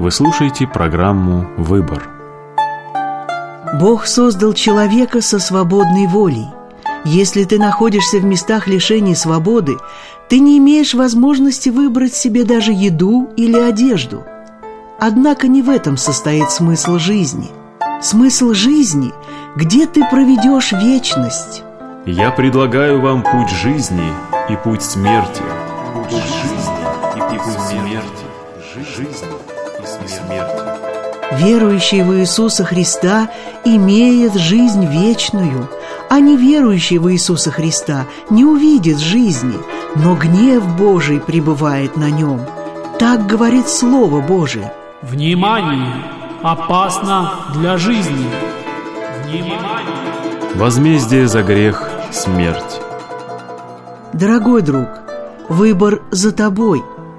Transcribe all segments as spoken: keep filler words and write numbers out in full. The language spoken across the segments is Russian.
Вы слушаете программу «Выбор». Бог создал человека со свободной волей. Если ты находишься в местах лишения свободы, ты не имеешь возможности выбрать себе даже еду или одежду. Однако не в этом состоит смысл жизни. Смысл жизни – где ты проведешь вечность. Я предлагаю вам путь жизни и путь смерти. Путь жизни и путь смерти. Жизнь и смерть. Верующий в Иисуса Христа имеет жизнь вечную, а неверующий в Иисуса Христа не увидит жизни, но гнев Божий пребывает на нем. Так говорит Слово Божие. Внимание! Опасно для жизни! Внимание! Возмездие за грех – смерть. Дорогой друг, выбор за тобой.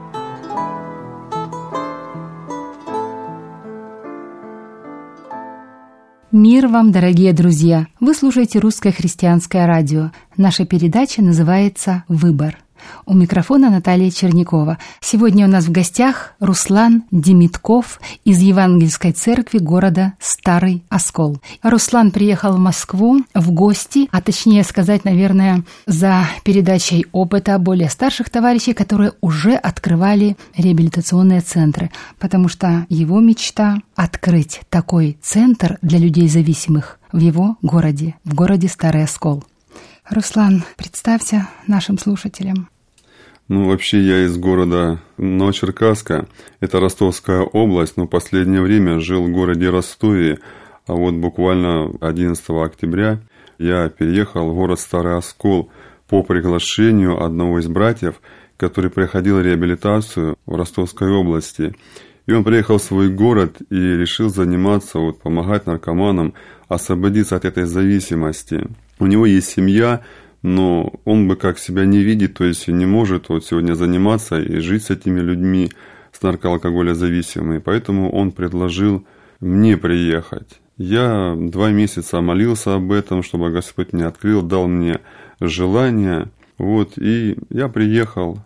Мир вам, дорогие друзья! Вы слушаете Русское христианское радио. Наша передача называется «Выбор». У микрофона Наталья Чернякова. Сегодня у нас в гостях Руслан Демитков из Евангельской церкви города Старый Оскол. Руслан приехал в Москву в гости, а точнее сказать, наверное, за передачей опыта более старших товарищей, которые уже открывали реабилитационные центры, потому что его мечта — открыть такой центр для людей зависимых в его городе, в городе Старый Оскол. Руслан, представься нашим слушателям. Ну, вообще я из города Новочеркасска, это Ростовская область, но в последнее время жил в городе Ростове, а вот буквально одиннадцатого октября я переехал в город Старый Оскол по приглашению одного из братьев, который проходил реабилитацию в Ростовской области. И он приехал в свой город и решил заниматься, вот, помогать наркоманам освободиться от этой зависимости. У него есть семья, но он бы как себя не видит, то есть не может вот сегодня заниматься и жить с этими людьми, с наркоалкогользависимыми. Поэтому он предложил мне приехать. Я два месяца молился об этом, чтобы Господь мне открыл, дал мне желание. Вот, и я приехал.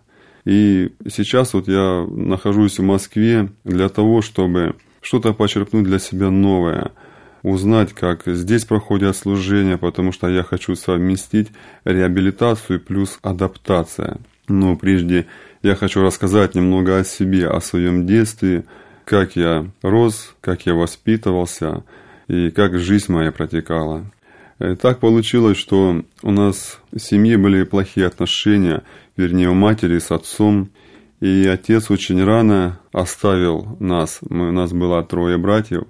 И сейчас вот я нахожусь в Москве для того, чтобы что-то почерпнуть для себя новое. Узнать, как здесь проходят служения, потому что я хочу совместить реабилитацию плюс адаптация. Но прежде я хочу рассказать немного о себе, о своем детстве, как я рос, как я воспитывался и как жизнь моя протекала. И так получилось, что у нас в семье были плохие отношения, вернее, у матери с отцом. И отец очень рано оставил нас. Мы, у нас было трое братьев.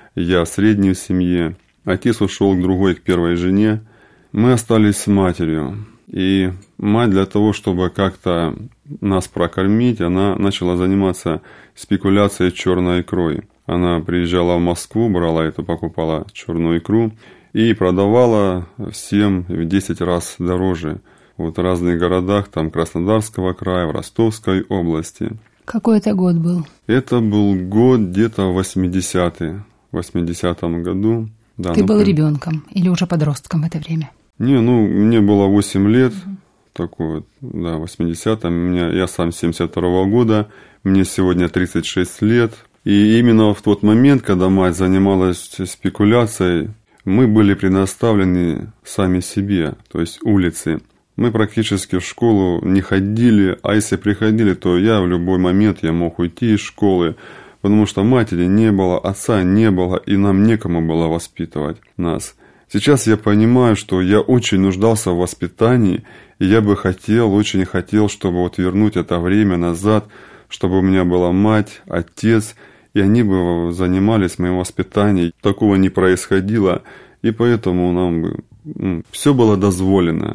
Я средний в семье. Отец ушел к другой, к первой жене. Мы остались с матерью. И мать для того, чтобы как-то нас прокормить, она начала заниматься спекуляцией черной икрой. Она приезжала в Москву, брала эту, покупала черную икру и продавала всем в десять раз дороже. Вот в разных городах, там Краснодарского края, в Ростовской области. Какой это год был? Это был год где-то восьмидесятый. В восьмидесятом году. Да, Ты ну, был ребенком или уже подростком в это время? Не, ну, мне было восемь лет, угу. Такой вот, да, в восьмидесятом. Меня, я сам семьдесят второго года, мне сегодня тридцать шесть лет. И именно в тот момент, когда мать занималась спекуляцией, мы были предоставлены сами себе, то есть улице. Мы практически в школу не ходили, а если приходили, то я в любой момент я мог уйти из школы, потому что матери не было, отца не было, и нам некому было воспитывать нас. Сейчас я понимаю, что я очень нуждался в воспитании, и я бы хотел, очень хотел, чтобы вот вернуть это время назад, чтобы у меня была мать, отец, и они бы занимались моим воспитанием. Такого не происходило, и поэтому нам бы все было дозволено.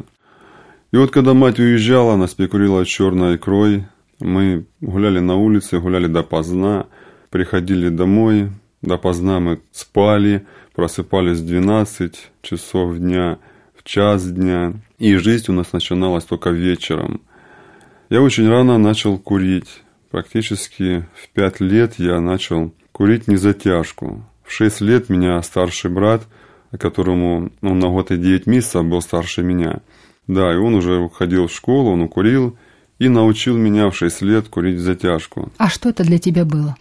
И вот когда мать уезжала, она спекулировала черной икрой, мы гуляли на улице, гуляли допоздна, приходили домой, допоздна мы спали, просыпались в двенадцать часов дня, в час дня, и жизнь у нас начиналась только вечером. Я очень рано начал курить, практически в пять лет я начал курить незатяжку. В шесть лет меня старший брат, которому он на год и девять месяцев был старше меня, да, и он уже ходил в школу, он курил и научил меня в шесть лет курить в затяжку. А что это для тебя было?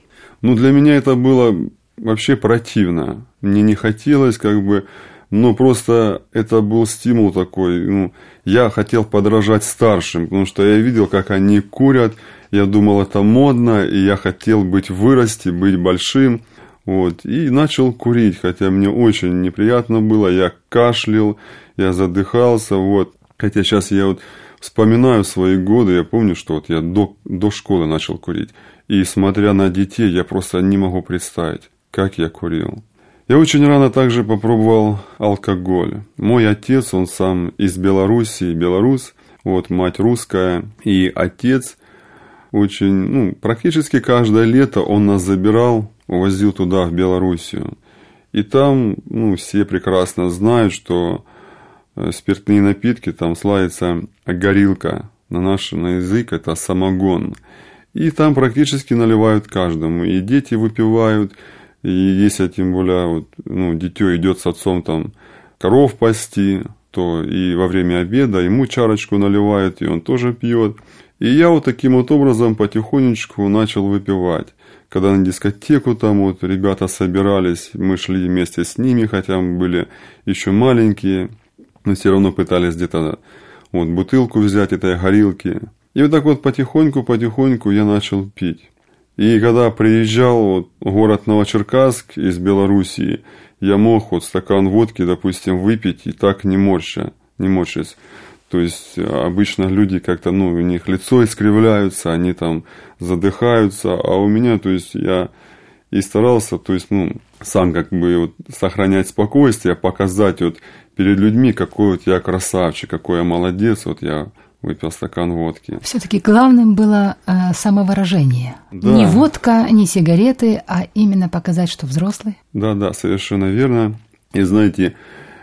Ну, для меня это было вообще противно. Мне не хотелось, как бы, но просто это был стимул такой. Ну, я хотел подражать старшим, потому что я видел, как они курят. Я думал, это модно, и я хотел быть, вырасти, быть большим. Вот, и начал курить, хотя мне очень неприятно было. Я кашлял, я задыхался, вот. Хотя сейчас я вот вспоминаю свои годы, я помню, что вот я до, до школы начал курить. И смотря на детей, я просто не могу представить, как я курил. Я очень рано также попробовал алкоголь. Мой отец, он сам из Белоруссии, белорус, вот, мать русская. И отец очень, ну, практически каждое лето он нас забирал, увозил туда, в Белоруссию. И там, ну, все прекрасно знают, что спиртные напитки, там славится горилка. На наш на язык это самогон. И там практически наливают каждому. И дети выпивают. И если тем более вот, ну, дитё идет с отцом там коров пасти, то и во время обеда ему чарочку наливают, и он тоже пьет. И я вот таким вот образом потихонечку начал выпивать. Когда на дискотеку там вот ребята собирались, мы шли вместе с ними, хотя мы были еще маленькие, но все равно пытались где-то вот бутылку взять этой горилки. И вот так вот потихоньку-потихоньку я начал пить. И когда приезжал вот в город Новочеркасск из Белоруссии, я мог вот стакан водки, допустим, выпить и так не морща, не морщась. То есть обычно люди как-то, ну, у них лицо искривляются, они там задыхаются, а у меня, то есть я и старался, то есть, ну, сам как бы вот сохранять спокойствие, показать вот перед людьми, какой вот я красавчик, какой я молодец, вот я выпил стакан водки. Все-таки главным было э, самовыражение. Да. Не водка, не сигареты, а именно показать, что взрослый. Да, да, совершенно верно. И знаете,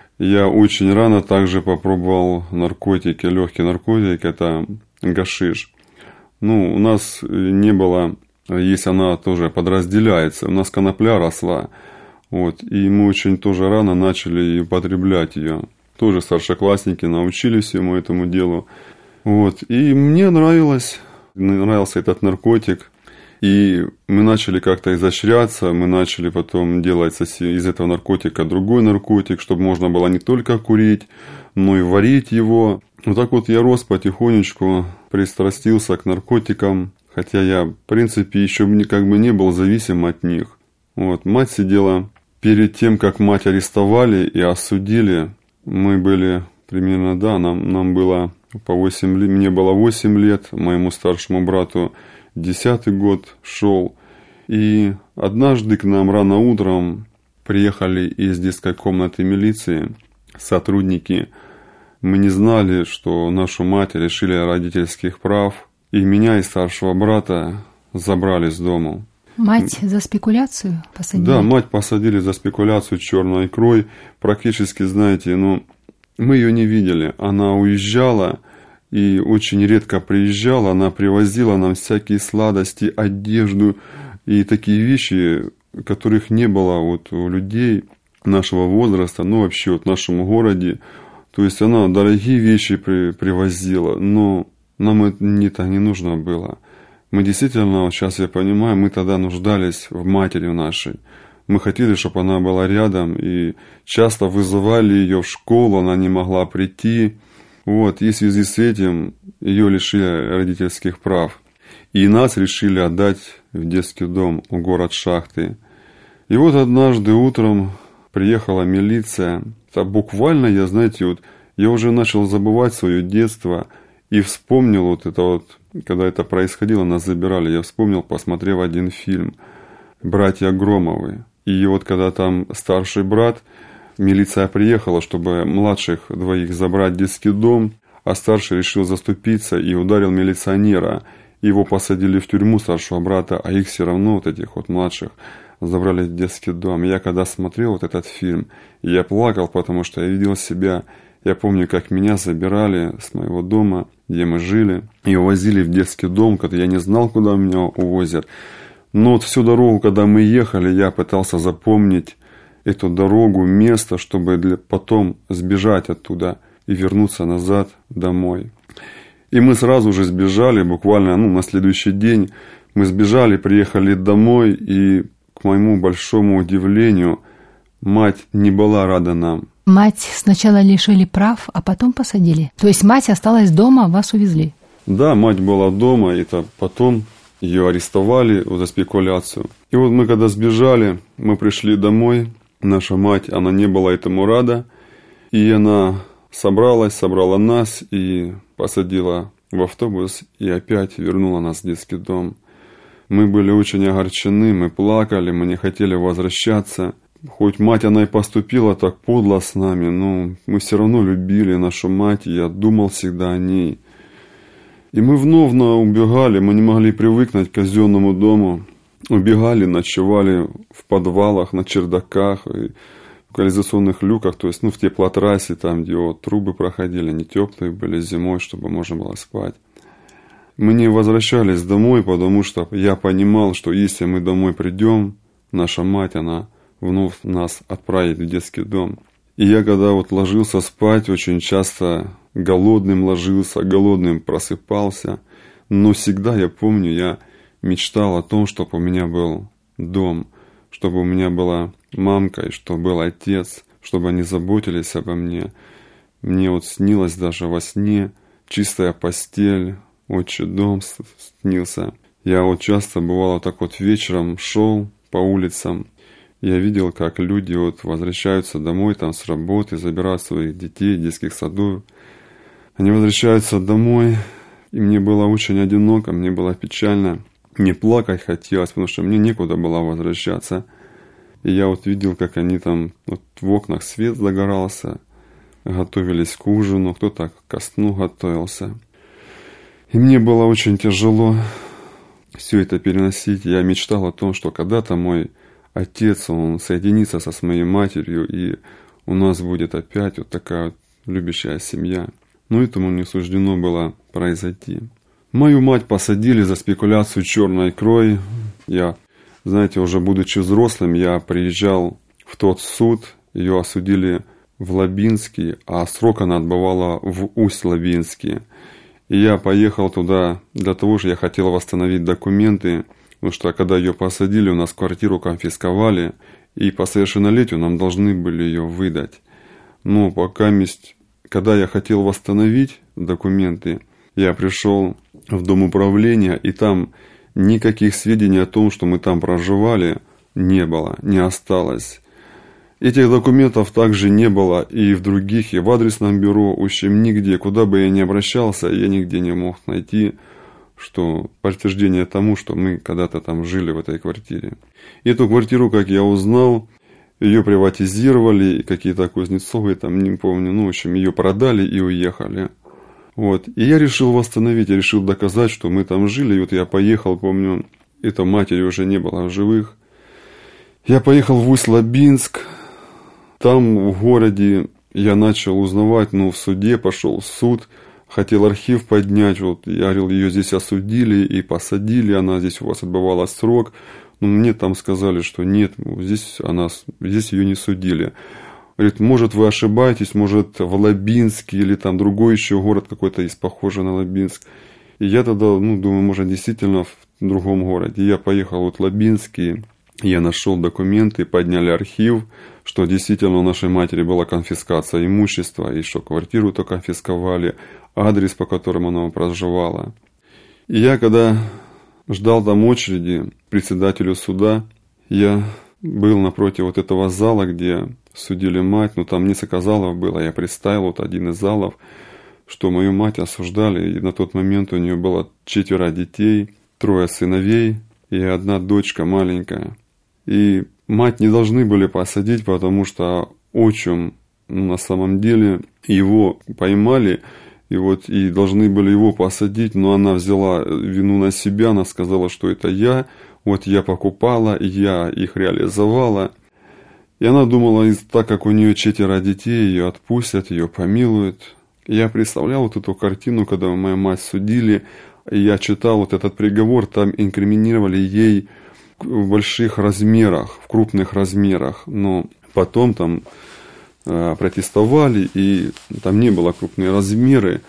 я очень рано также попробовал наркотики, легкий наркотик, это гашиш. Ну, у нас не было, есть она тоже подразделяется, у нас конопля росла, вот, и мы очень тоже рано начали употреблять ее. Тоже старшеклассники научились всему этому делу. Вот, и мне нравилось, нравился этот наркотик. И мы начали как-то изощряться, мы начали потом делать из этого наркотика другой наркотик, чтобы можно было не только курить, но и варить его. Вот так вот я рос потихонечку, пристрастился к наркотикам, хотя я, в принципе, еще как бы не был зависим от них. Вот, мать сидела, перед тем, как мать арестовали и осудили, мы были примерно, да, нам, нам было по восемь лет, мне было восемь лет, моему старшему брату десятый год шел. И однажды к нам рано утром приехали из детской комнаты милиции сотрудники. Мы не знали, что нашу мать лишили родительских прав. И меня и старшего брата забрали с дому. Мать за спекуляцию посадили? Да, мать посадили за спекуляцию черной икрой. Практически, знаете, ну, мы ее не видели. Она уезжала и очень редко приезжала. Она привозила нам всякие сладости, одежду и такие вещи, которых не было вот у людей нашего возраста, ну вообще вот в нашем городе. То есть она дорогие вещи при, привозила, но нам это не нужно было. Мы действительно, вот сейчас я понимаю, мы тогда нуждались в матери нашей. Мы хотели, чтобы она была рядом, и часто вызывали ее в школу, она не могла прийти. Вот, и в связи с этим ее лишили родительских прав. И нас решили отдать в детский дом в город Шахты. И вот однажды утром приехала милиция. Это буквально, я, знаете, вот я уже начал забывать свое детство и вспомнил вот это вот, когда это происходило, нас забирали, я вспомнил, посмотрев один фильм «Братья Громовы». И вот когда там старший брат, милиция приехала, чтобы младших двоих забрать в детский дом, а старший решил заступиться и ударил милиционера. Его посадили в тюрьму, старшего брата, а их все равно, вот этих вот младших, забрали в детский дом. Я когда смотрел вот этот фильм, я плакал, потому что я видел себя. Я помню, как меня забирали с моего дома, где мы жили, и увозили в детский дом, когда я не знал, куда меня увозят. Но вот всю дорогу, когда мы ехали, я пытался запомнить эту дорогу, место, чтобы для, потом сбежать оттуда и вернуться назад домой. И мы сразу же сбежали, буквально ну, на следующий день Мы сбежали, приехали домой, и, к моему большому удивлению, мать не была рада нам. Мать сначала лишили прав, а потом посадили. То есть мать осталась дома, вас увезли? Да, мать была дома, и это потом ее арестовали за спекуляцию. И вот мы когда сбежали, мы пришли домой, наша мать, она не была этому рада, и она собралась, собрала нас и посадила в автобус, и опять вернула нас в детский дом. Мы были очень огорчены, мы плакали, мы не хотели возвращаться. Хоть мать, она и поступила так подло с нами, но мы все равно любили нашу мать, и я думал всегда о ней. И мы вновь убегали, мы не могли привыкнуть к казенному дому. Убегали, ночевали в подвалах, на чердаках, и в канализационных люках, то есть ну, в теплотрассе, там, где вот, трубы проходили, они теплые были зимой, чтобы можно было спать. Мы не возвращались домой, потому что я понимал, что если мы домой придем, наша мать, она вновь нас отправит в детский дом. И я когда вот ложился спать, очень часто голодным ложился, голодным просыпался. Но всегда, я помню, я мечтал о том, чтобы у меня был дом, чтобы у меня была мамка, и чтобы был отец, чтобы они заботились обо мне. Мне вот снилось даже во сне чистая постель, отчий дом снился. Я вот часто бывало так вот вечером шел по улицам, я видел, как люди вот возвращаются домой там с работы, забирают своих детей, детских садов. Они возвращаются домой, и мне было очень одиноко, мне было печально. Мне плакать хотелось, потому что мне некуда было возвращаться. И я вот видел, как они там, вот в окнах свет загорался, готовились к ужину, кто-то ко сну готовился. И мне было очень тяжело все это переносить. Я мечтал о том, что когда-то мой отец, он соединится со своей матерью, и у нас будет опять вот такая вот любящая семья. Но этому не суждено было произойти. Мою мать посадили за спекуляцию черной икрой. Я, знаете, уже будучи взрослым, я приезжал в тот суд, ее осудили в Лабинске, а срок она отбывала в Усть-Лабинске. И я поехал туда для того, что я хотел восстановить документы, потому что когда ее посадили, у нас квартиру конфисковали, и по совершеннолетию нам должны были ее выдать. Но пока, когда я хотел восстановить документы, я пришел в дом управления, и там никаких сведений о том, что мы там проживали, не было, не осталось. Этих документов также не было и в других, и в адресном бюро, в общем, нигде, куда бы я ни обращался, я нигде не мог найти, что подтверждение тому, что мы когда-то там жили в этой квартире. Эту квартиру, как я узнал, ее приватизировали, и какие-то Кузнецовые, там, не помню, ну, в общем, ее продали и уехали. Вот. И я решил восстановить, я решил доказать, что мы там жили. И вот я поехал, помню, этой матери уже не было в живых. Я поехал в Усть-Лабинск. Там в городе я начал узнавать, ну, в суде, пошел в суд. Хотел архив поднять, вот, я говорил, ее здесь осудили и посадили, она здесь у вас отбывала срок. Но мне там сказали, что нет, здесь, она, здесь ее не судили. Говорит, может, вы ошибаетесь, может, в Лабинске или там другой еще город какой-то есть, похожий на Лабинск. И я тогда, ну, думаю, может, действительно в другом городе. Я поехал вот в Лабинский, я нашел документы, подняли архив, что действительно у нашей матери была конфискация имущества, и что квартиру-то конфисковали, адрес, по которому она проживала. И я, когда ждал там очереди председателю суда, я был напротив вот этого зала, где судили мать, но там несколько залов было, я представил вот один из залов, что мою мать осуждали, и на тот момент у нее было четверо детей, трое сыновей и одна дочка маленькая. И мать не должны были посадить, потому что отчим, ну, на самом деле его поймали, и вот и должны были его посадить, но она взяла вину на себя, она сказала, что это я, вот я покупала, я их реализовала. И она думала, так как у нее четверо детей, ее отпустят, ее помилуют. Я представлял вот эту картину, когда мою мать судили, и я читал вот этот приговор, там инкриминировали ей в больших размерах, в крупных размерах, но потом там э, протестовали, и там не было крупные размеры.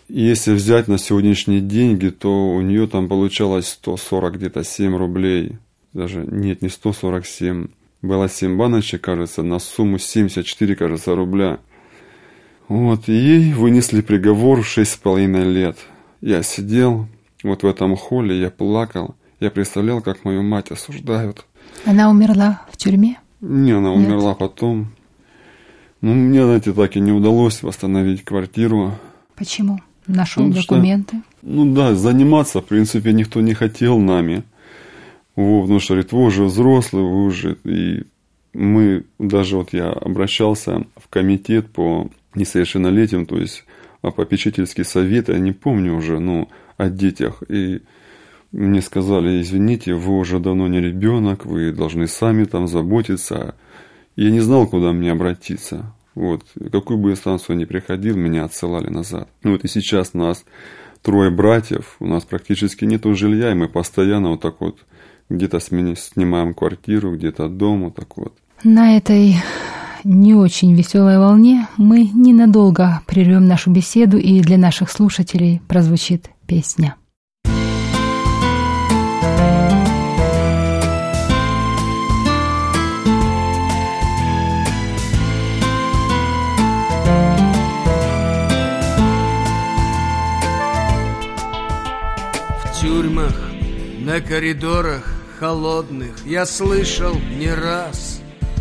Если взять на сегодняшние деньги, то у нее там получалось сто сорок где-то семь рублей. Даже нет, не сто сорок семь. Было семь баночек, кажется, на сумму семьдесят четыре, кажется, рубля. Вот, и ей вынесли приговор в шесть с половиной лет. Я сидел вот в этом холле, я плакал. Я представлял, как мою мать осуждают. Она умерла в тюрьме? Не, она Нет. умерла потом. Ну, мне, знаете, так и не удалось восстановить квартиру. Почему? Нашел ну, документы? Что, ну да, заниматься, в принципе, никто не хотел нами. Во, потому что, говорит, вы уже взрослый, вы уже... И мы, даже вот я обращался в комитет по несовершеннолетним, то есть попечительский совет, я не помню уже, ну, о детях. И мне сказали, извините, вы уже давно не ребенок, вы должны сами там заботиться. Я не знал, куда мне обратиться. Вот. Какую бы инстанцию ни приходил, меня отсылали назад. Ну, вот и сейчас нас трое братьев, у нас практически нету жилья, и мы постоянно вот так вот где-то снимаем квартиру, где-то дом, вот так вот. На этой не очень веселой волне мы ненадолго прервем нашу беседу, и для наших слушателей прозвучит песня. В тюрьмах, на коридорах холодных я слышал не раз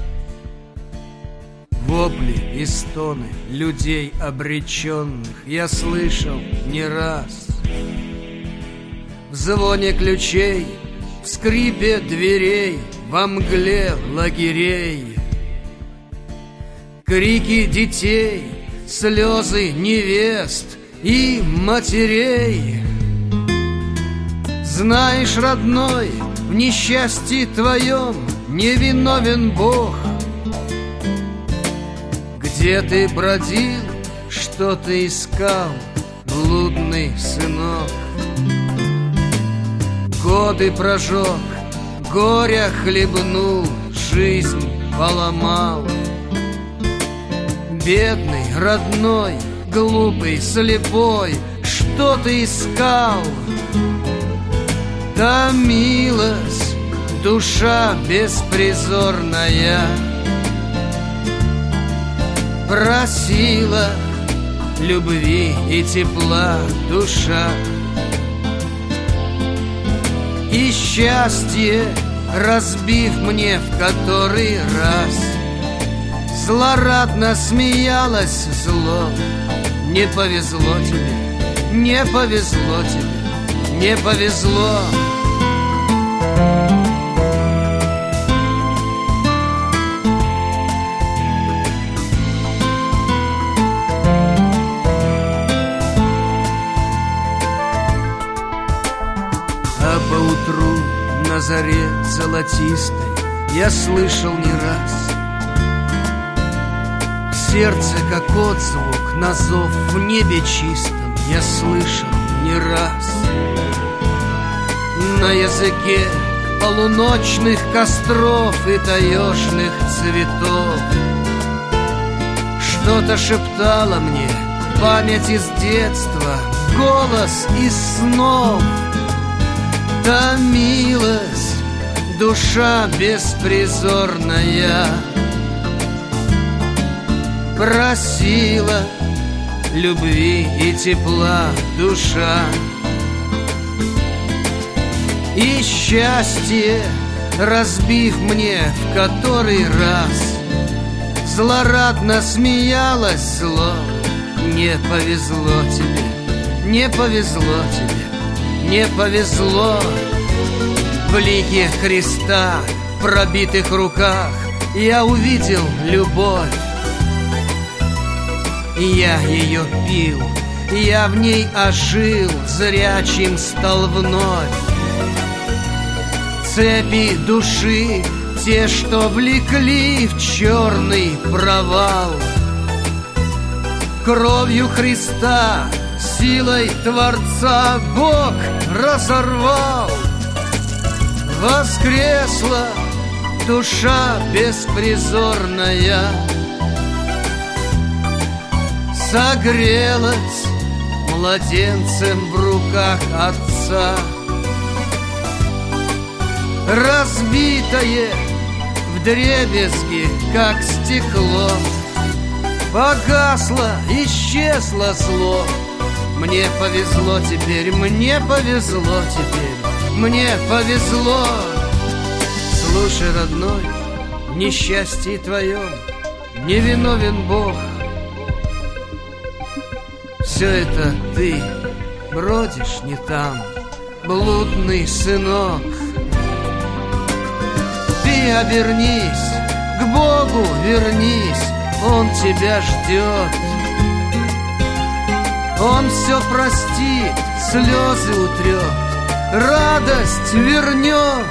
вопли и стоны людей обреченных я слышал не раз. В звоне ключей, в скрипе дверей, во мгле лагерей, крики детей, слезы невест и матерей. Знаешь, родной, в несчастье твоем не виновен Бог. Где ты бродил, что ты искал, блудный сынок? Годы прожег, горя хлебнул, жизнь поломал. Бедный, родной, глупый, слепой, что ты искал? Томилась душа беспризорная, просила любви и тепла душа. И счастье, разбив мне в который раз, злорадно смеялась зло. Не повезло тебе, не повезло тебе, не повезло. А поутру на заре золотистой я слышал не раз в сердце, как отзвук на зов в небе чистом я слышал не раз. На языке полуночных костров и таежных цветов что-то шептало мне память из детства, голос из снов. Томилась душа беспризорная, просила любви и тепла душа. И счастье, разбив мне в который раз, злорадно смеялась зло. Не повезло тебе, не повезло тебе, не повезло. В лике Христа, в пробитых руках я увидел любовь. И я ее пил, я в ней ожил, зрячим стал вновь. Цепи души, те, что влекли в черный провал, кровью Христа, силой Творца Бог разорвал. Воскресла душа беспризорная, согрелась младенцем в руках отца. Разбитое вдребезги, как стекло, погасло, исчезло зло. Мне повезло теперь, мне повезло теперь, мне повезло. Слушай, родной, в несчастье твоем не виновен Бог. Все это ты бродишь не там, блудный сынок. Ты обернись, к Богу вернись, Он тебя ждет. Он все простит, слезы утрет, радость вернет.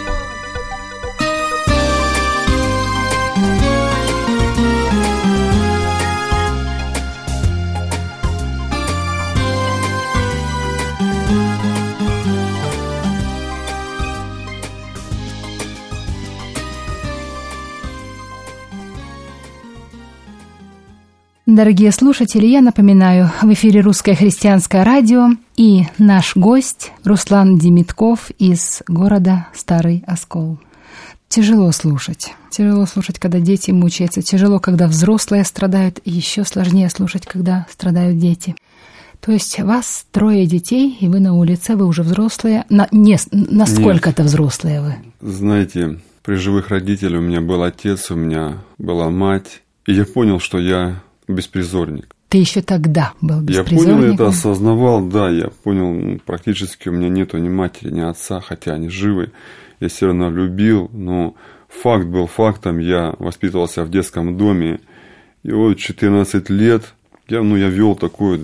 Дорогие слушатели, я напоминаю, в эфире Русское христианское радио и наш гость Руслан Демитков из города Старый Оскол. Тяжело слушать. Тяжело слушать, когда дети мучаются. Тяжело, когда взрослые страдают. И еще сложнее слушать, когда страдают дети. То есть вас трое детей, и вы на улице, вы уже взрослые. На, не, насколько-то взрослые вы? Знаете, при живых родителях у меня был отец, у меня была мать. И я понял, что я беспризорник. Ты еще тогда был беспризорником? Я понял это, осознавал, да, я понял, ну, практически у меня нету ни матери, ни отца, хотя они живы. Я все равно любил, но факт был фактом, я воспитывался в детском доме. И вот четырнадцать лет я, ну, я вел такой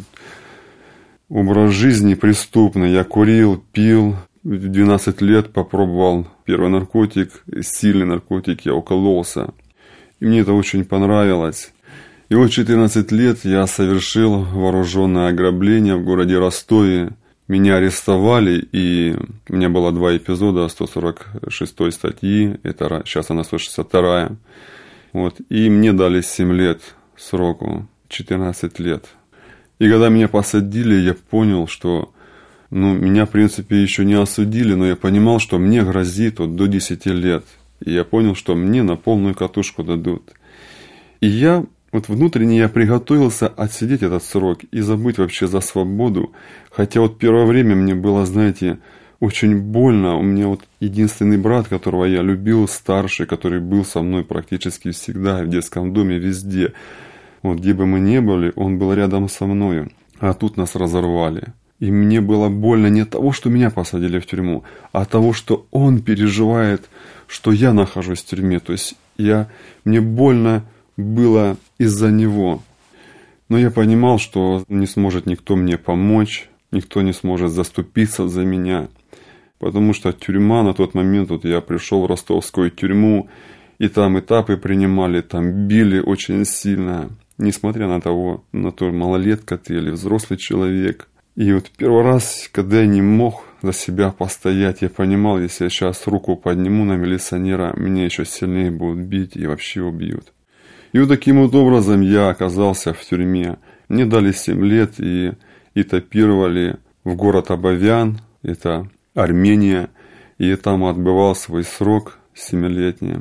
образ жизни преступный. Я курил, пил. В двенадцать лет попробовал первый наркотик, сильный наркотик, я укололся. И мне это очень понравилось. И вот четырнадцать лет я совершил вооруженное ограбление в городе Ростове. Меня арестовали, и у меня было два эпизода сто сорок шестой статьи, это сейчас она сто шестьдесят вторая. Вот, и мне дали семь лет сроку, четырнадцать лет. И когда меня посадили, я понял, что ну, меня, в принципе, еще не осудили, но я понимал, что мне грозит вот, до десяти лет. И я понял, что мне на полную катушку дадут. И я... Вот внутренне я приготовился отсидеть этот срок и забыть вообще за свободу. Хотя вот первое время мне было, знаете, очень больно. У меня вот единственный брат, которого я любил, старший, который был со мной практически всегда, в детском доме, везде. Вот где бы мы ни были, он был рядом со мной. А тут нас разорвали. И мне было больно не от того, что меня посадили в тюрьму, а от того, что он переживает, что я нахожусь в тюрьме. То есть я, мне больно было из-за него. Но я понимал, что не сможет никто мне помочь, никто не сможет заступиться за меня. Потому что тюрьма на тот момент, вот я пришел в ростовскую тюрьму, и там этапы принимали, там били очень сильно. Несмотря на того, на то, малолетка ты или взрослый человек. И вот первый раз, когда я не мог за себя постоять, я понимал, если я сейчас руку подниму на милиционера, меня еще сильнее будут бить и вообще убьют. И вот таким вот образом я оказался в тюрьме. Мне дали семь лет и этапировали в город Абовян, это Армения, и там отбывал свой срок семилетний.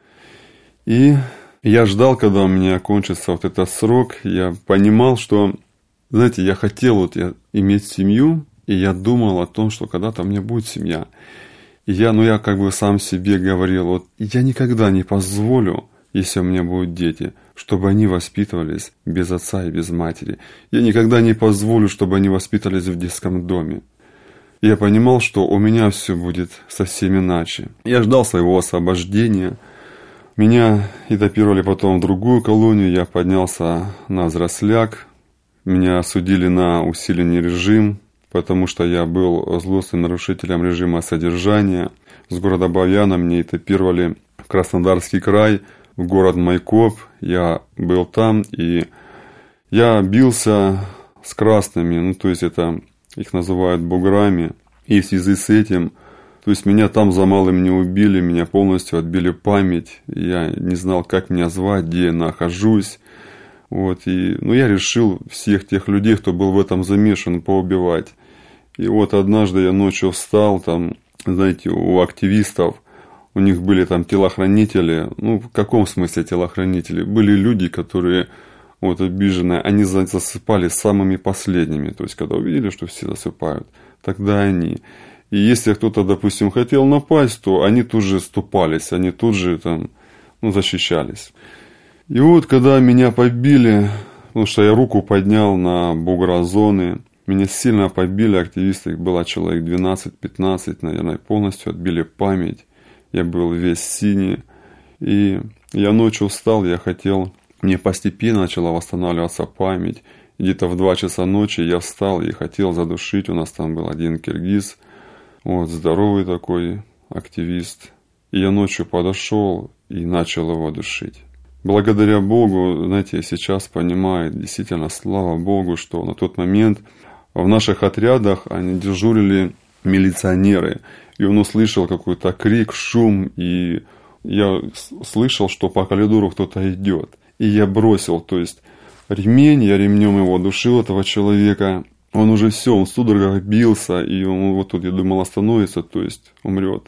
И я ждал, когда у меня кончится вот этот срок, я понимал, что, знаете, я хотел вот иметь семью, и я думал о том, что когда-то у меня будет семья. И я, ну я как бы сам себе говорил, вот я никогда не позволю, если у меня будут дети, чтобы они воспитывались без отца и без матери. Я никогда не позволю, чтобы они воспитывались в детском доме. Я понимал, что у меня все будет совсем иначе. Я ждал своего освобождения. Меня этапировали потом в другую колонию, я поднялся на взросляк. Меня осудили на усиленный режим, потому что я был злостным нарушителем режима содержания. С города Абовяна меня этапировали в Краснодарский край, в город Майкоп. Я был там, и я бился с красными, ну, то есть это их называют буграми. И в связи с этим, то есть меня там за малым не убили, меня полностью отбили память. Я не знал, как меня звать, где я нахожусь. Вот, и, ну, я решил всех тех людей, кто был в этом замешан, поубивать. И вот однажды я ночью встал, там, знаете, у активистов, у них были там телохранители. Ну, в каком смысле телохранители? Были люди, которые, вот, обиженные, они засыпали самыми последними. То есть, когда увидели, что все засыпают, тогда они. И если кто-то, допустим, хотел напасть, то они тут же ступались, они тут же там, ну, защищались. И вот, когда меня побили, потому что я руку поднял на бугра зоны, меня сильно побили активисты, их было человек двенадцать-пятнадцать, наверное, полностью отбили память. Я был весь синий. И я ночью встал, я хотел, мне постепенно начала восстанавливаться память. И где-то в два часа ночи я встал и хотел задушить. У нас там был один киргиз, вот, здоровый такой активист. И я ночью подошел и начал его душить. Благодаря Богу, знаете, я сейчас понимаю, действительно, слава Богу, что на тот момент в наших отрядах они дежурили милиционеры. И он услышал какой-то крик, шум, и я слышал, что по коридору кто-то идет. И я бросил, то есть, ремень, я ремнем его душил, этого человека. Он уже все, он в судорогах бился, и он вот тут, я думал, остановится, то есть, умрет.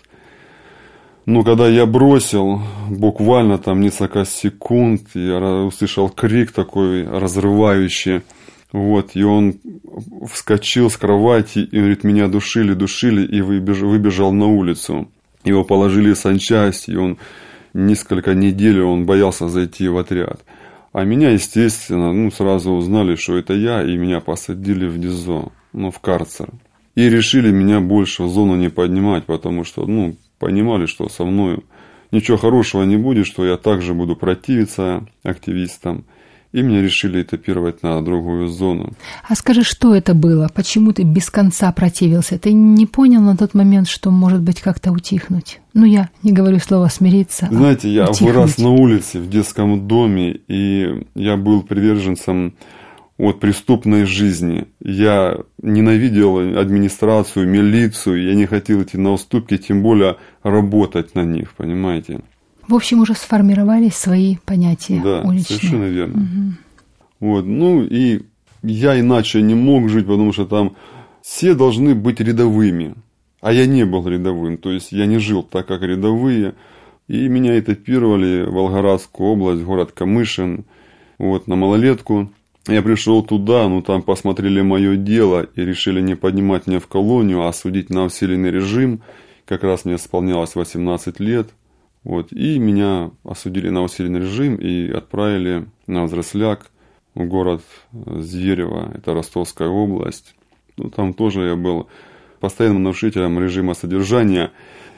Но когда я бросил, буквально там несколько секунд, я услышал крик такой разрывающий. Вот, и он вскочил с кровати, и говорит, меня душили, душили, и выбежал, выбежал на улицу. Его положили в санчасть, и он несколько недель он боялся зайти в отряд. А меня, естественно, ну, сразу узнали, что это я, и меня посадили в ДИЗО, ну, в карцер. И решили меня больше в зону не поднимать, потому что, ну, понимали, что со мной ничего хорошего не будет, что я также буду противиться активистам. И меня решили этапировать на другую зону. А скажи, что это было? Почему ты без конца противился? Ты не понял на тот момент, что может быть как-то утихнуть? Ну, я не говорю слово «смириться», знаете, а я утихнуть. Вырос на улице, в детском доме, и я был приверженцем от преступной жизни. Я ненавидел администрацию, милицию, я не хотел идти на уступки, тем более работать на них, понимаете? В общем, уже сформировались свои понятия да, уличные. Совершенно верно. Угу. Вот, ну и я иначе не мог жить, потому что там все должны быть рядовыми. А я не был рядовым, то есть я не жил так, как рядовые. И меня этапировали в Волгоградскую область, город Камышин, вот, на малолетку. Я пришел туда, ну там посмотрели мое дело и решили не поднимать меня в колонию, а осудить на усиленный режим. Как раз мне исполнялось восемнадцать лет. Вот, и меня осудили на усиленный режим и отправили на взросляк в город Зверево, это Ростовская область. Ну, там тоже я был постоянным нарушителем режима содержания.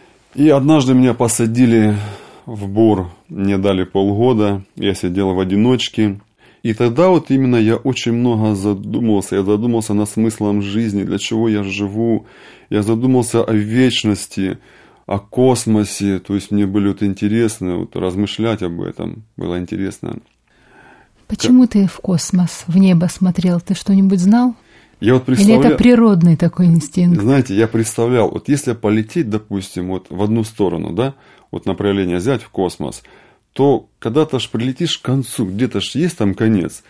И однажды меня посадили в Бор, мне дали полгода, я сидел в одиночке. И тогда вот именно я очень много задумался, я задумался над смыслом жизни, для чего я живу, я задумался о вечности, о космосе, то есть мне было вот интересно вот размышлять об этом, было интересно. Почему ты в космос, в небо смотрел? Ты что-нибудь знал? Я вот представлял... Или это природный такой инстинкт? Знаете, я представлял, вот если полететь, допустим, вот в одну сторону, да, вот направление взять в космос, то когда-то ж прилетишь к концу, где-то ж есть там конец.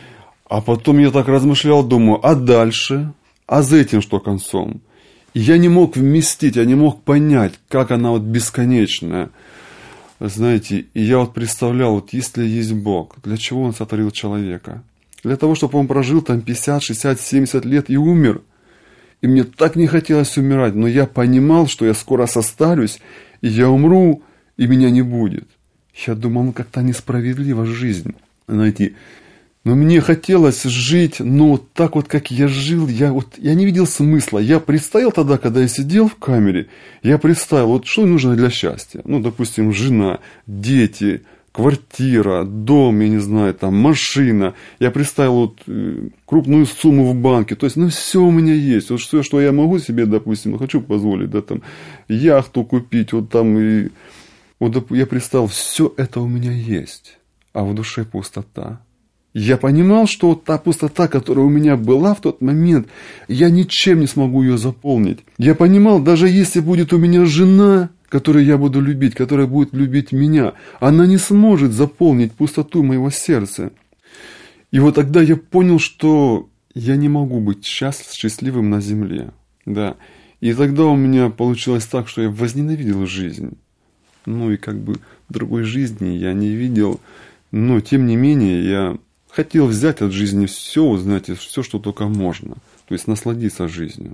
А потом я так размышлял, думаю, а дальше? А за этим что концом? И я не мог вместить, я не мог понять, как она вот бесконечная. Знаете, и я вот представлял, вот если есть Бог, для чего Он сотворил человека? Для того, чтобы он прожил там пятьдесят, шестьдесят, семьдесят лет и умер. И мне так не хотелось умирать, но я понимал, что я скоро состарюсь, и я умру, и меня не будет. Я думал, ну как-то несправедлива жизнь, знаете. Но мне хотелось жить, но вот так вот, как я жил, я, вот, я не видел смысла. Я представил тогда, когда я сидел в камере, я представил, вот что нужно для счастья. Ну, допустим, жена, дети, квартира, дом, я не знаю, там, машина. Я представил вот крупную сумму в банке. То есть, ну, все у меня есть. Вот все, что я могу себе, допустим, хочу позволить, да, там, яхту купить, вот там, и... Вот я представил, все это у меня есть, а в душе пустота. Я понимал, что вот та пустота, которая у меня была в тот момент, я ничем не смогу ее заполнить. Я понимал, даже если будет у меня жена, которую я буду любить, которая будет любить меня, она не сможет заполнить пустоту моего сердца. И вот тогда я понял, что я не могу быть счастлив, счастливым на земле. Да. И тогда у меня получилось так, что я возненавидел жизнь. Ну и как бы другой жизни я не видел. Но тем не менее я хотел взять от жизни все, знаете, все, что только можно. То есть насладиться жизнью.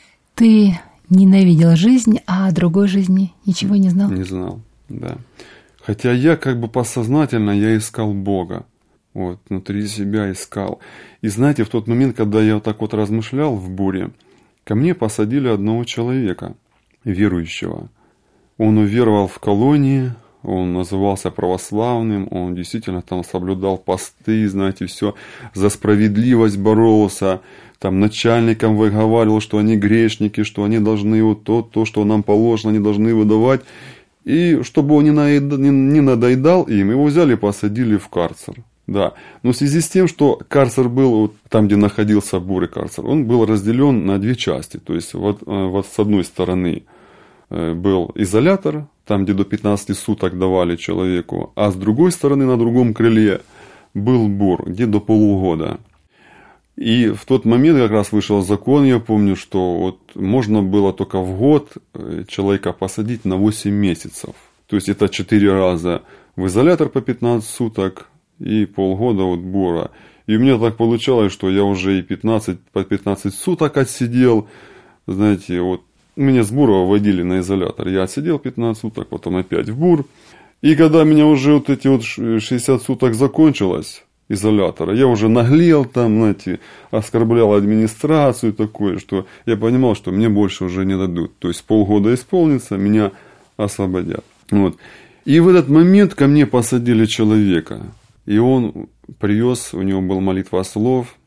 Ты ненавидел жизнь, а о другой жизни ничего не знал? Не знал, да. Хотя я как бы подсознательно я искал Бога. Вот, внутри себя искал. И знаете, в тот момент, когда я вот так вот размышлял в буре, ко мне посадили одного человека, верующего. Он уверовал в колонии, он назывался православным, он действительно там соблюдал посты, знаете, все, за справедливость боролся, там начальникам выговаривал, что они грешники, что они должны вот то, то, что нам положено, они должны выдавать. И чтобы он не, наеда, не, не надоедал им, его взяли и посадили в карцер. Да, но в связи с тем, что карцер был, вот там, где находился бурый карцер, он был разделен на две части. То есть, вот, вот с одной стороны был изолятор, там, где до пятнадцати суток давали человеку, а с другой стороны, на другом крыле, был бур, где до полугода. И в тот момент как раз вышел закон, я помню, что вот можно было только в год человека посадить на восемь месяцев. То есть, это четыре раза в изолятор по пятнадцать суток, и полгода от бура. И у меня так получалось, что я уже и пятнадцать, по пятнадцать суток отсидел. Знаете, вот меня с бура вводили на изолятор. Я отсидел пятнадцать суток, потом опять в бур. И когда меня уже вот эти вот шестьдесят суток закончилось изолятора, я уже наглел там, знаете, оскорблял администрацию такое, что я понимал, что мне больше уже не дадут. То есть полгода исполнится, меня освободят. Вот. И в этот момент ко мне посадили человека. И он привез, у него был молитвослов,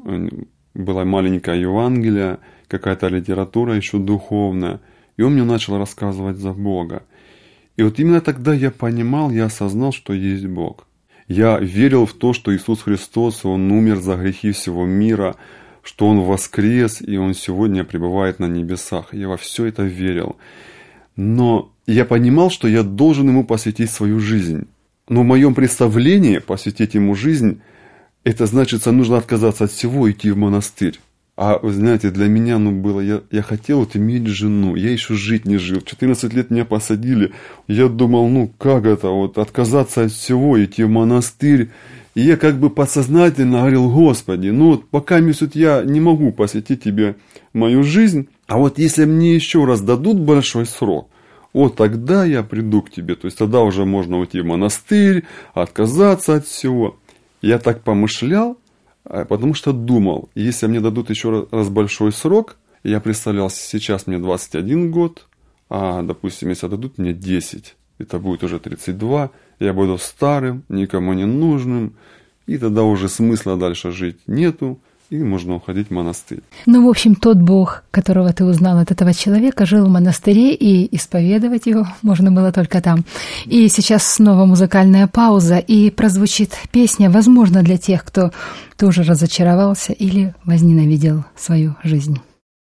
была маленькая Евангелие, какая-то литература еще духовная. И он мне начал рассказывать за Бога. И вот именно тогда я понимал, я осознал, что есть Бог. Я верил в то, что Иисус Христос, Он умер за грехи всего мира, что Он воскрес, и Он сегодня пребывает на небесах. Я во все это верил. Но я понимал, что я должен Ему посвятить свою жизнь. Но в моем представлении посвятить Ему жизнь, это значит, нужно отказаться от всего и идти в монастырь. А вы знаете, для меня ну, было, я, я хотел вот иметь жену, я еще жить не жил. В четырнадцать лет меня посадили, я думал, ну как это, вот отказаться от всего, идти в монастырь. И я как бы подсознательно говорил, Господи, ну вот пока вот я не могу посвятить Тебе мою жизнь, а вот если мне еще раз дадут большой срок, вот тогда я приду к Тебе. То есть тогда уже можно уйти в монастырь, отказаться от всего. Я так помышлял, потому что думал, если мне дадут еще раз большой срок, я представлял, сейчас мне двадцать один год, а, допустим, если дадут мне десять, это будет уже тридцать два, я буду старым, никому не нужным, и тогда уже смысла дальше жить нету. И можно уходить в монастырь. Ну, в общем, тот Бог, которого ты узнал от этого человека, жил в монастыре, и исповедовать его можно было только там. И сейчас снова музыкальная пауза, и прозвучит песня, возможно, для тех, кто тоже разочаровался или возненавидел свою жизнь.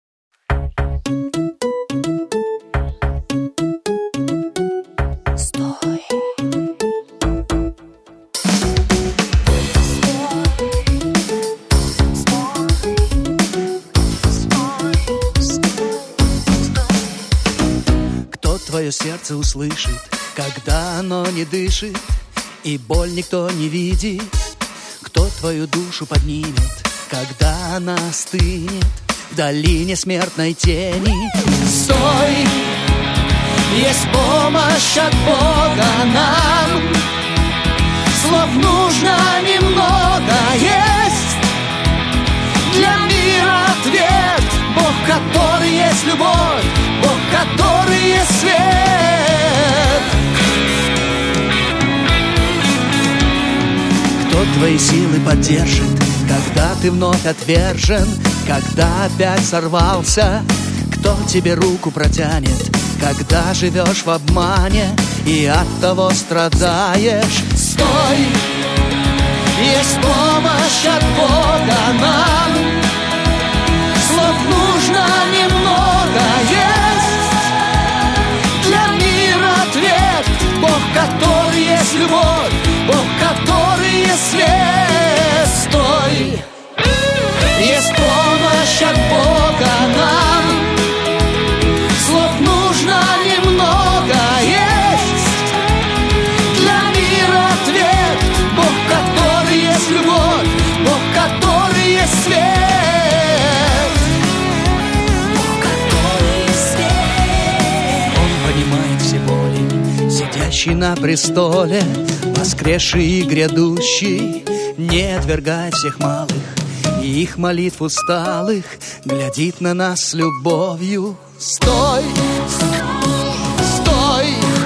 Твое сердце услышит, когда оно не дышит, и боль никто не видит. Кто твою душу поднимет, когда она остынет в долине смертной тени? Стой! Есть помощь от Бога нам. Слов нужно немного, есть для мира ответ. Бог, который есть любовь, Бог, который есть свет. Кто твои силы поддержит, когда ты вновь отвержен, когда опять сорвался? Кто тебе руку протянет, когда живешь в обмане и от того страдаешь? Стой! Есть помощь от Бога нам. Слов нужно немного, есть для мира ответ. Бог, который есть любовь, Бог, который есть свет. Стой! сидящий на престоле, воскресший и грядущий, не отвергай всех малых и их молитв усталых, глядит на нас с любовью. Стой! Стой!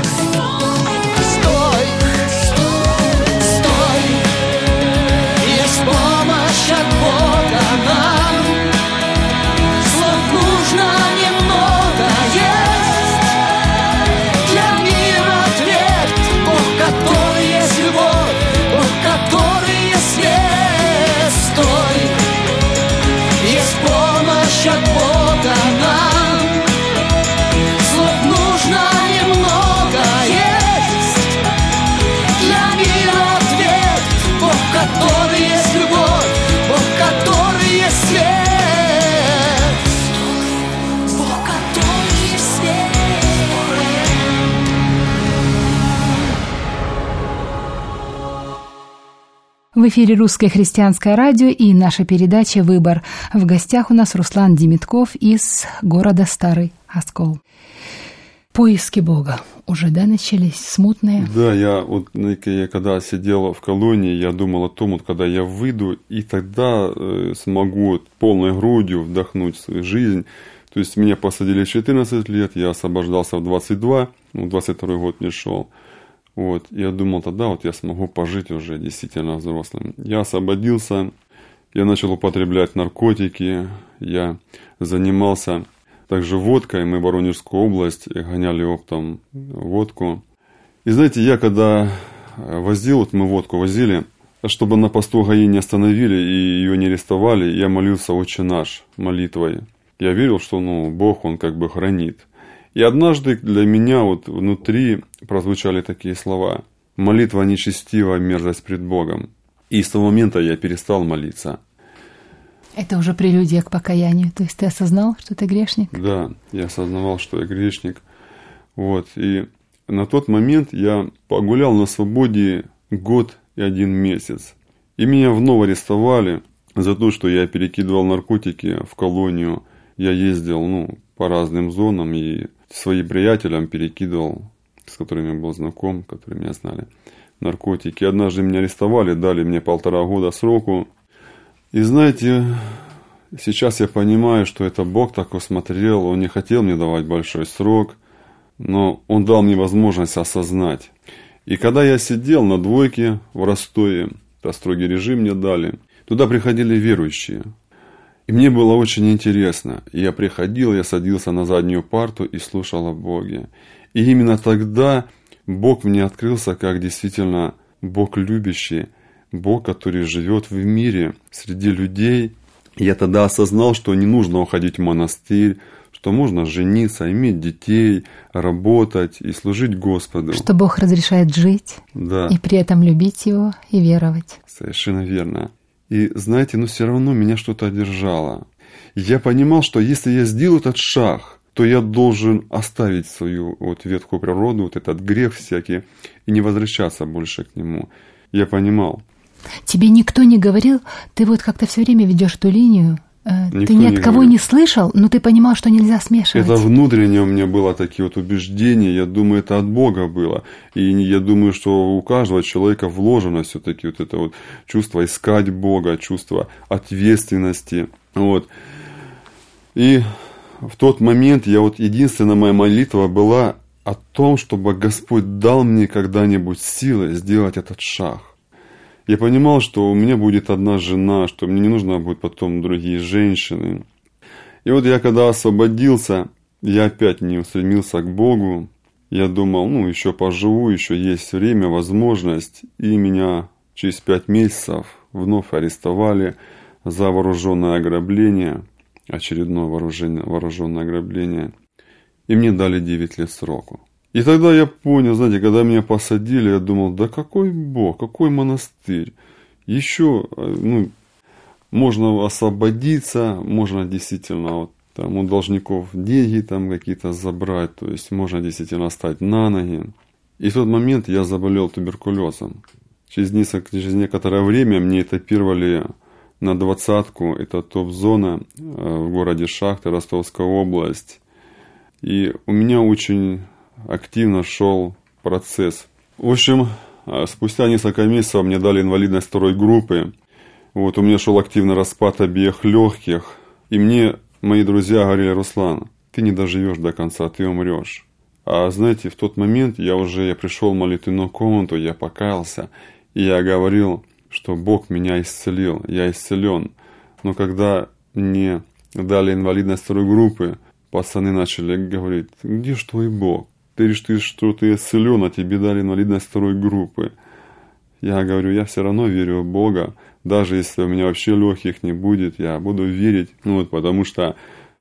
Стой! Стой! Есть помощь от Бога нам, слов нужно немного есть. Для мира ответ, Бог, который есть любовь, Бог, который есть свет. Стой! Есть помощь от Бога нам, слов нужно немного есть. Для мира ответ, Бог, который есть любовь, Бог, который есть свет. Бог, который есть свет. В эфире Русское христианское радио и наша передача «Выбор». В гостях у нас Руслан Демитков из города Старый Оскол. Поиски Бога уже, да, начались, смутные? Да, я вот я, когда сидел в колонии, я думал о том, вот, когда я выйду, и тогда э, смогу вот, полной грудью вдохнуть свою жизнь. То есть меня посадили в четырнадцать лет, я освобождался в двадцать два, ну, двадцать второй год не шел. Вот, я думал, тогда вот я смогу пожить уже действительно взрослым. Я освободился, я начал употреблять наркотики, я занимался также водкой. Мы в Воронежскую область гоняли оптом водку. И знаете, я когда возил, вот мы водку возили, чтобы на посту ГАИ не остановили и ее не арестовали, я молился «Отче наш» молитвой. Я верил, что ну, Бог, Он как бы хранит. И однажды для меня вот внутри прозвучали такие слова: «Молитва нечестива, мерзость пред Богом». И с того момента я перестал молиться. Это уже прелюдия к покаянию. То есть ты осознал, что ты грешник? Да, я осознавал, что я грешник. Вот. И на тот момент я погулял на свободе год и один месяц. И меня вновь арестовали за то, что я перекидывал наркотики в колонию. Я ездил ну, по разным зонам и своим приятелям перекидывал, с которыми я был знаком, которые меня знали, наркотики. Однажды меня арестовали, дали мне полтора года сроку. И знаете, сейчас я понимаю, что это Бог так усмотрел. Он не хотел мне давать большой срок, но Он дал мне возможность осознать. И когда я сидел на двойке в Ростове, это строгий режим мне дали, туда приходили верующие. И мне было очень интересно. И я приходил, я садился на заднюю парту и слушал о Боге. И именно тогда Бог мне открылся как действительно Бог любящий, Бог, который живет в мире среди людей. И я тогда осознал, что не нужно уходить в монастырь, что можно жениться, иметь детей, работать и служить Господу. Что Бог разрешает жить, да. И при этом любить Его и веровать. Совершенно верно. И знаете, но все равно меня что-то одержало. Я понимал, что если я сделаю этот шаг, то я должен оставить свою вот ветхую природу, вот этот грех всякий, и не возвращаться больше к нему. Я понимал. Тебе никто не говорил, ты вот как-то все время ведешь эту линию, Никто ты ни от не кого говорит. не слышал, но ты понимал, что нельзя смешивать. Это внутреннее у меня было такие вот убеждения, я думаю, это от Бога было. И я думаю, что у каждого человека вложено все-таки вот это вот чувство искать Бога, чувство ответственности. Вот. И в тот момент я вот единственная моя молитва была о том, чтобы Господь дал мне когда-нибудь силы сделать этот шаг. Я понимал, что у меня будет одна жена, что мне не нужно будет потом другие женщины. И вот я когда освободился, я опять не устремился к Богу. Я думал, ну, еще поживу, еще есть время, возможность. И меня через пять месяцев вновь арестовали за вооруженное ограбление, очередное вооруженное, вооруженное ограбление. И мне дали девять лет сроку. И тогда я понял, знаете, когда меня посадили, я думал, да какой Бог, какой монастырь. Еще, ну, можно освободиться, можно действительно вот, там, у должников деньги там какие-то забрать, то есть можно действительно стать на ноги. И в тот момент я заболел туберкулезом. Через, несколько, через некоторое время мне этапировали на двадцатку, это топ-зона в городе Шахты, Ростовская область. И у меня очень активно шел процесс. В общем, спустя несколько месяцев мне дали инвалидность второй группы. Вот, у меня шел активный распад обеих легких. И мне мои друзья говорили: Руслан, ты не доживешь до конца, ты умрешь. А знаете, в тот момент я уже я пришел в молитвенную комнату, я покаялся, и я говорил, что Бог меня исцелил, я исцелен. Но когда мне дали инвалидность второй группы, пацаны начали говорить: где ж твой Бог? Ты говоришь, что ты исцелен, а тебе дали инвалидность второй группы. Я говорю, я все равно верю в Бога, даже если у меня вообще легких не будет, я буду верить, ну вот, потому что...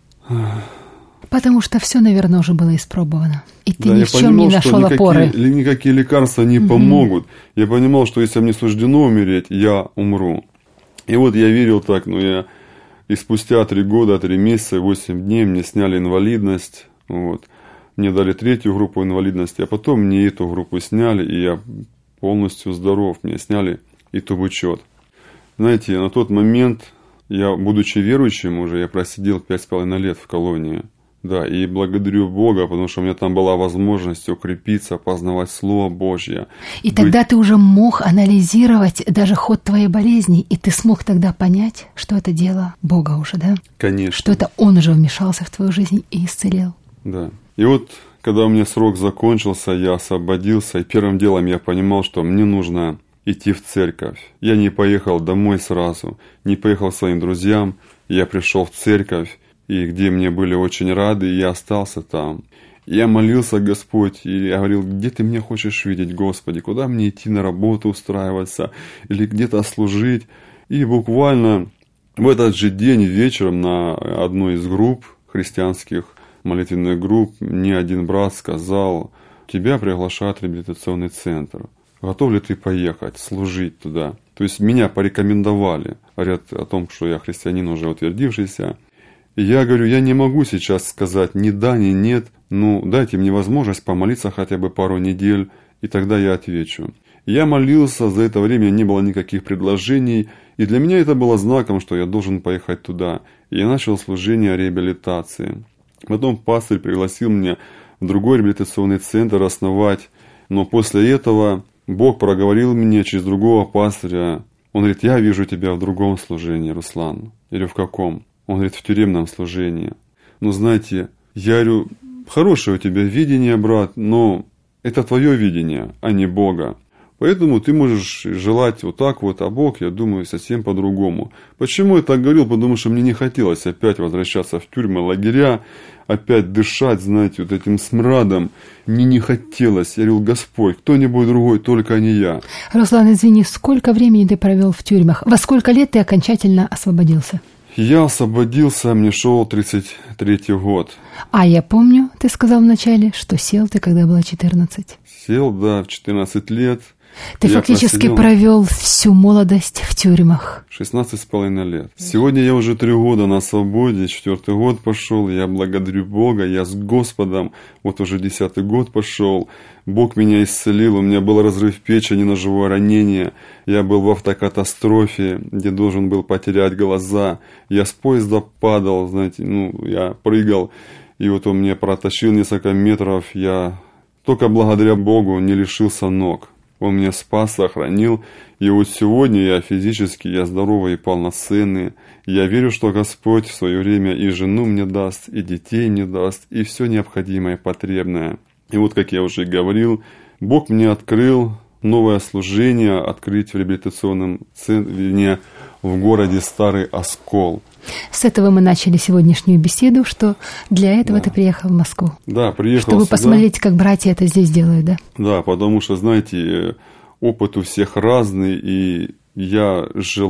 Потому что все, наверное, уже было испробовано. И ты да, ни в чем не нашел никакие, опоры. Никакие лекарства не угу. помогут. Я понимал, что если мне суждено умереть, я умру. И вот я верил так, но я... И спустя три года, три месяца, восемь дней мне сняли инвалидность. Вот. Мне дали третью группу инвалидности, а потом мне эту группу сняли, и я полностью здоров. Мне сняли и тубучет. Знаете, на тот момент, я, будучи верующим уже, я просидел пять с половиной лет в колонии. Да, и благодарю Бога, потому что у меня там была возможность укрепиться, познавать Слово Божье. И быть... тогда ты уже мог анализировать даже ход твоей болезни, и ты смог тогда понять, что это дело Бога уже, да? Конечно. Что это Он уже вмешался в твою жизнь и исцелил. Да. И вот, когда у меня срок закончился, я освободился, и первым делом я понимал, что мне нужно идти в церковь. Я не поехал домой сразу, не поехал к своим друзьям, я пришел в церковь, и где мне были очень рады, и я остался там. Я молился, Господь, и я говорил, где ты меня хочешь видеть, Господи, куда мне идти на работу устраиваться, или где-то служить. И буквально в этот же день вечером на одной из групп, христианских молитвенных групп, мне один брат сказал, тебя приглашает реабилитационный центр. Готов ли ты поехать, служить туда? То есть меня порекомендовали, говорят о том, что я христианин уже утвердившийся. И я говорю, я не могу сейчас сказать ни да, ни нет, ну дайте мне возможность помолиться хотя бы пару недель, и тогда я отвечу. И я молился, за это время не было никаких предложений, и для меня это было знаком, что я должен поехать туда. И я начал служение реабилитации. Потом пастырь пригласил меня в другой реабилитационный центр основать, но после этого Бог проговорил мне через другого пастыря. Он говорит, я вижу тебя в другом служении, Руслан. Я говорю, в каком? Он говорит, в тюремном служении. Ну, знаете, я говорю, хорошее у тебя видение, брат, но это твое видение, а не Бога. Поэтому ты можешь желать вот так вот, а Бог, я думаю, совсем по-другому. Почему я так говорил? Потому что мне не хотелось опять возвращаться в тюрьмы, лагеря, опять дышать, знаете, вот этим смрадом. Мне не хотелось. Я говорил, Господь, кто-нибудь другой, только не я. Руслан, извини, сколько времени ты провел в тюрьмах? Во сколько лет ты окончательно освободился? Я освободился, мне шел тридцать третий год. А я помню, ты сказал вначале, что сел ты, когда было четырнадцать. Сел, да, в четырнадцать лет. Ты я фактически просидел... провел всю молодость в тюрьмах. шестнадцать с половиной лет. Сегодня я уже три года на свободе, четвертый год пошел. Я благодарю Бога, я с Господом. Вот уже десятый год пошел. Бог меня исцелил, у меня был разрыв печени, ножевое ранение. Я был в автокатастрофе, где должен был потерять глаза. Я с поезда падал, знаете, ну, я прыгал. И вот он меня протащил несколько метров. Я только благодаря Богу не лишился ног. Он меня спас, сохранил. И вот сегодня я физически, я здоровый и полноценный. Я верю, что Господь в свое время и жену мне даст, и детей мне даст, и все необходимое, потребное. И вот, как я уже говорил, Бог мне открыл новое служение, открыть в реабилитационном центре в городе Старый Оскол. С этого мы начали сегодняшнюю беседу, что для этого да. ты приехал в Москву. Да, приехал Чтобы сюда. Посмотреть, как братья это здесь делают, да? Да, потому что, знаете, опыт у всех разный, и я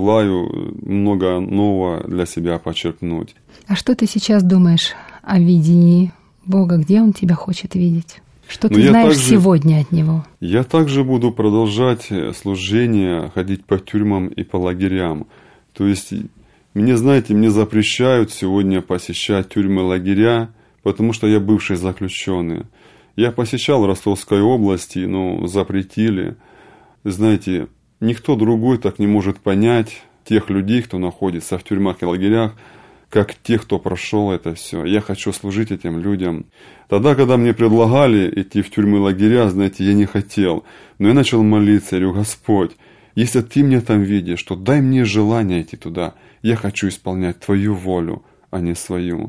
желаю много нового для себя подчеркнуть. А что ты сейчас думаешь о видении Бога? Где Он тебя хочет видеть? Что ты Но знаешь также, сегодня от Него? Я также буду продолжать служение, ходить по тюрьмам и по лагерям. То есть, мне, знаете, мне запрещают сегодня посещать тюрьмы и лагеря, потому что я бывший заключенный. Я посещал Ростовской области, но запретили. Знаете, никто другой так не может понять тех людей, кто находится в тюрьмах и лагерях, как те, кто прошел это все. Я хочу служить этим людям. Тогда, когда мне предлагали идти в тюрьмы, лагеря, знаете, я не хотел. Но я начал молиться, я говорю: Господь, если Ты меня там видишь, то дай мне желание идти туда. Я хочу исполнять Твою волю, а не свою.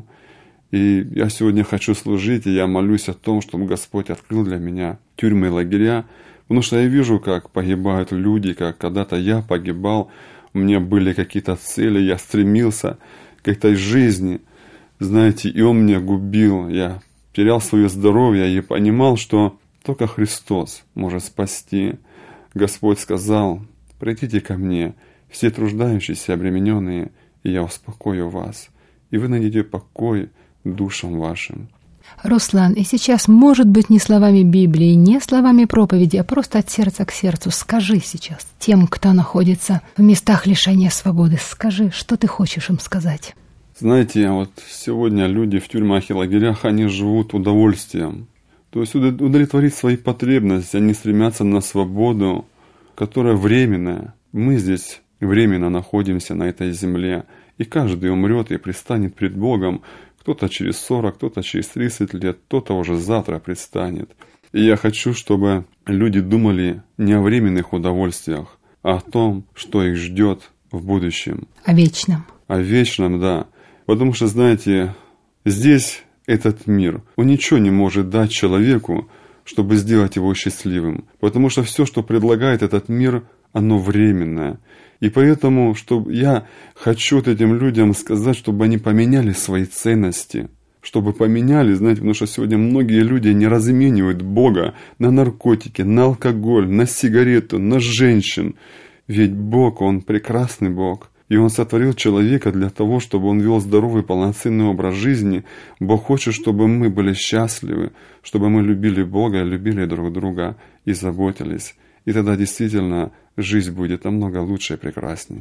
И я сегодня хочу служить, и я молюсь о том, чтобы Господь открыл для меня тюрьмы и лагеря, потому что я вижу, как погибают люди, как когда-то я погибал, у меня были какие-то цели, я стремился к этой жизни, знаете, и он меня губил, я терял свое здоровье и понимал, что только Христос может спасти. Господь сказал: придите ко мне, все труждающиеся и обремененные, и я успокою вас, и вы найдете покой душам вашим. Руслан, и сейчас, может быть, не словами Библии, не словами проповеди, а просто от сердца к сердцу скажи сейчас тем, кто находится в местах лишения свободы, скажи, что ты хочешь им сказать. Знаете, вот сегодня люди в тюрьмах и лагерях, они живут удовольствием. То есть удовлетворить свои потребности, они стремятся на свободу, которая временная. Мы здесь временно находимся на этой земле, и каждый умрет и предстанет пред Богом. Кто-то через сорок, кто-то через тридцать лет, кто-то уже завтра предстанет. И я хочу, чтобы люди думали не о временных удовольствиях, а о том, что их ждет в будущем. О вечном. О вечном, да. Потому что, знаете, здесь этот мир, он ничего не может дать человеку, чтобы сделать его счастливым. Потому что все, что предлагает этот мир, оно временное. И поэтому, чтобы я хочу вот этим людям сказать, чтобы они поменяли свои ценности, чтобы поменяли, знаете, потому что сегодня многие люди не разменивают Бога на наркотики, на алкоголь, на сигарету, на женщин. Ведь Бог, Он прекрасный Бог. И Он сотворил человека для того, чтобы он вел здоровый, полноценный образ жизни. Бог хочет, чтобы мы были счастливы, чтобы мы любили Бога, любили друг друга и заботились. И тогда действительно жизнь будет намного лучше и прекраснее.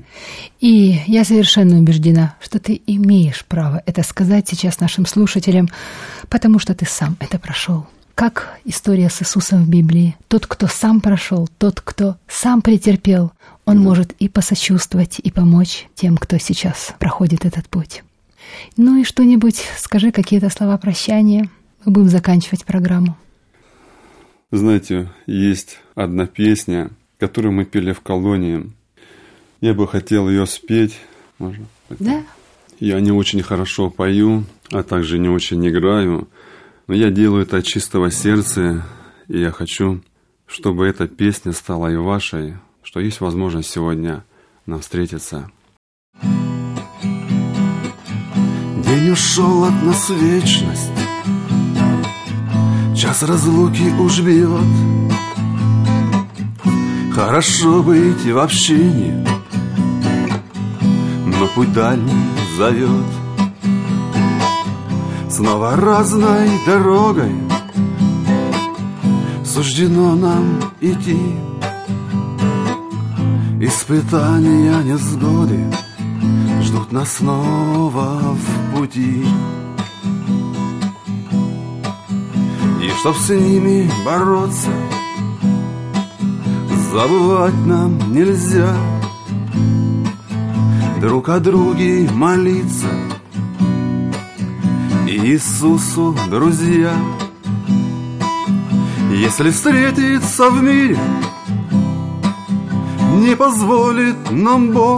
И я совершенно убеждена, что ты имеешь право это сказать сейчас нашим слушателям, потому что ты сам это прошел. Как история с Иисусом в Библии. Тот, кто сам прошел, тот, кто сам претерпел, он да. может и посочувствовать, и помочь тем, кто сейчас проходит этот путь. Ну и что-нибудь, скажи какие-то слова прощания. Мы будем заканчивать программу. Знаете, есть одна песня, которую мы пели в колонии. Я бы хотел ее спеть. Можно? Да. Я не очень хорошо пою, а также не очень играю. Но я делаю это от чистого сердца, и я хочу, чтобы эта песня стала и вашей, что есть возможность сегодня нам встретиться. День ушел от нас в вечность, час разлуки уж бьет. Хорошо быть в общине, но путь дальний зовет. Снова разной дорогой суждено нам идти. Испытания, невзгоды ждут нас снова в пути. И чтоб с ними бороться, забывать нам нельзя. Друг о друге молиться, Иисусу друзья. Если встретиться в мире не позволит нам Бог,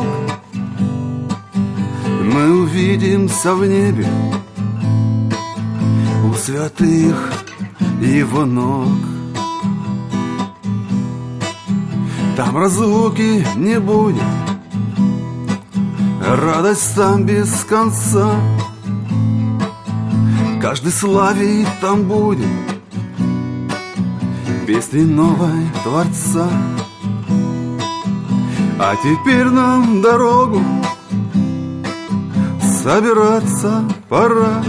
мы увидимся в небе у святых Его ног. Там разлуки не будет, радость там без конца. Каждый славить там будет песни новой Творца. А теперь нам дорогу собираться пора.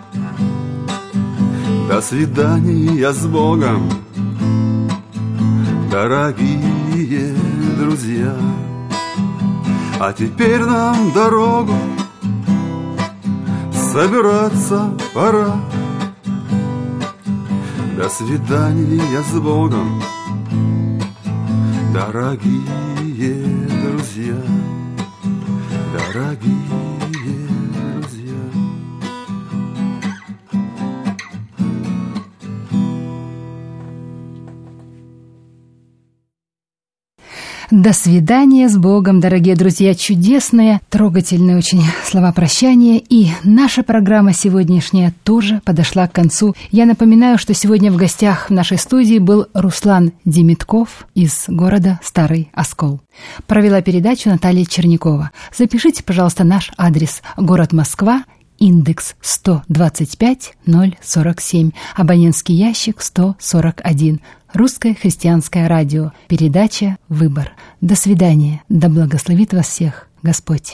До свидания с Богом, дорогие друзья. А теперь нам дорогу собираться пора. До свидания с Богом, дорогие друзья, дорогие друзья. До свидания, с Богом, дорогие друзья. Чудесные, трогательные очень слова прощания. И наша программа сегодняшняя тоже подошла к концу. Я напоминаю, что сегодня в гостях в нашей студии был Руслан Демитков из города Старый Оскол. Провела передачу Наталья Чернякова. Запишите, пожалуйста, наш адрес: город Москва, индекс сто двадцать пять ноль сорок семь, абонентский ящик сто сорок один. Русское христианское радио. Передача «Выбор». До свидания. Да благословит вас всех Господь.